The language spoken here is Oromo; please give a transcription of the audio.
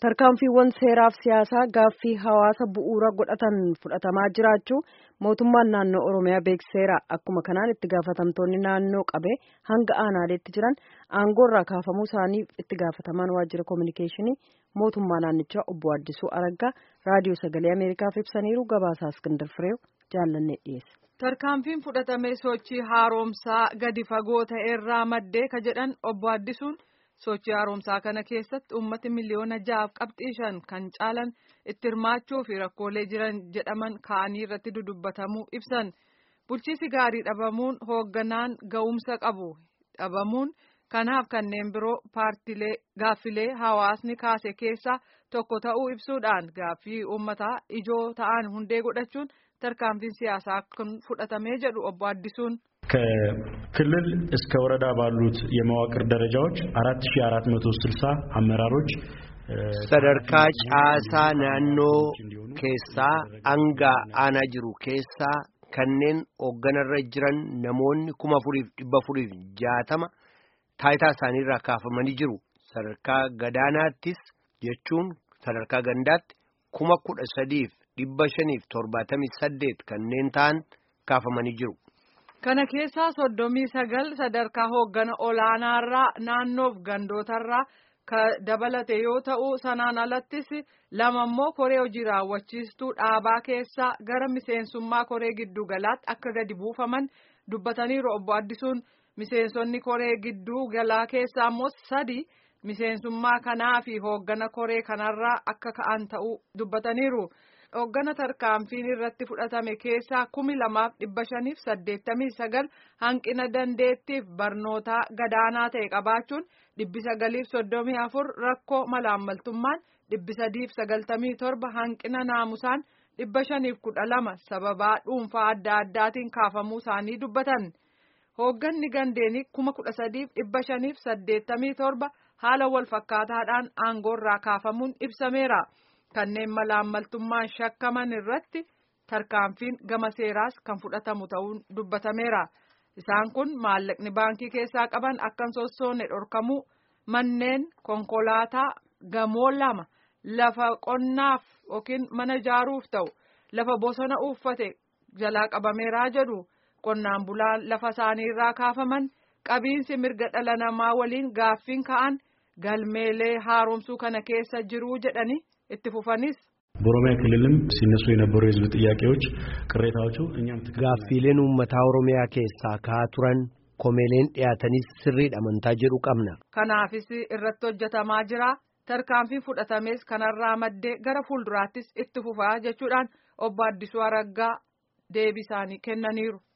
Tarkaanfiiwwan seeraaf siyaasaa gaaffii hawaasa bu'uura godhatan fudhatamaa jiraachuu mootummaan naannoo Oromiyaa beeksiseera. Akkuma kanaan itti gaafatamtoonni naannoo qabee hanga aanaaleetti jiran aangoorraa kaafamuu isaaniif itti gaafatamaan waajjira kominikeeshinii mootummaa naannichaa obbo Addisuu Araggaa raadiyoo sagalee Ameerikaaf ibsaniiru. Gabaasaa Iskindar Fireew jaallannee dhiyeessa. Tarkaanfiin fudhatame sochii haaromsaa gadi fagoo ta'erraa maddee ka jedhan obbo Addisuun. Sochii haaromsaa kana keessatti uummati miliyoona 6.5 kan caalan itti hirmaachuu fi rakkoolee jiran jedhaman ka'anii irratti dudubbatamuu ibsan. Bulchiinsi gaarii dhabamuun hoogganaan ga'umsa qabu dhabamuun kanaaf kanneen biroo gaaffilee hawaasni kaase keessaa tokko ta'uu ibsuudhaan gaaffii uummataa ijoo ta'an hundee godhachuun tarkaanfiin siyaasaa kan fudhatamee jedhu obbo Addisuun. ከክልል እስከ ወረዳ ባሉት የመዋቅር ደረጃዎች 4460 አመራሮች sadarkaa caasaa naannoo keessaa hanga aanaa jiru keessaa kanneen hoogganarra jiran namoonni 4460 taayitaa isaaniirraa kaafamanii jiru. Sadarkaa gadaanaattis jechuun sadarkaa gandaatti 13578 kanneen ta'an kaafamanii jiru. Kana keessaa 39 sadarkaa hooggana olaanaarraa naannoof gandootarraa ka dabalate yoo ta'u sanaan alattis 2 immoo koree hojii raawwachiistuu dhaabaa keessaa gara miseensummaa koree gidduu galaatti akka gadi buufaman dubbataniiru obbo Addisuun. Miseensonni koree gidduu galaa keessaa immoo 3 miseensummaa kanaa fi hooggana koree kanarraa akka ka'an ta'uu dubbataniiru. Hooggana tarkaanfiin irratti fudhatame keessaa 2589 hanqina dandeettiif barnootaa gadaanaa ta'e qabaachuun 934 rakkoo malaammaltummaan 397 hanqina naamusaan 512 sababaa dhuunfaa adda addaatiin kaafamuu isaanii dubbatan. Hoogganni gandeenii 13587 haala wal fakkaataadhaan aangoorraa kaafamuun ibsameera. Kanneen malaammaltummaan shakkaman irratti tarkaanfiin gama seeraas kan fudhatamu ta'uun dubbatameera. Isaan kun maallaqni baankii keessaa qaban akka hin sossoone dhorkamuu, manneen konkolaataa gamoo 2 lafa qonnaaf yookiin mana ijaaruuf ta'u lafa bosona uffate jalaa qabameeraa jedhu. Qonnaan bulaan lafa isaaniirraa kaafaman qabiinsi mirga dhala namaa waliin gaaffiin ka'an galmeelee haaromsuu kana keessa jiruu jedhani. itti fufanis በኦሮሚያ ክልልም ሲነሱ የነበሩ የህዝብ ጥያቄዎች ቅሬታዎቹ እኛም gaaffiileen uummataa Oromiyaa keessaa ka'aa turan komeeleen dhiyaatanis sirriidha amantaa jedhu qabna. Kanaafis irratti hojjetamaa jira. Tarkaanfiin fudhatames kanarraa maddee gara fuulduraattis itti fufaa jechuudhaan obbo Addisuu Araggaa deebii isaanii kennaniiru.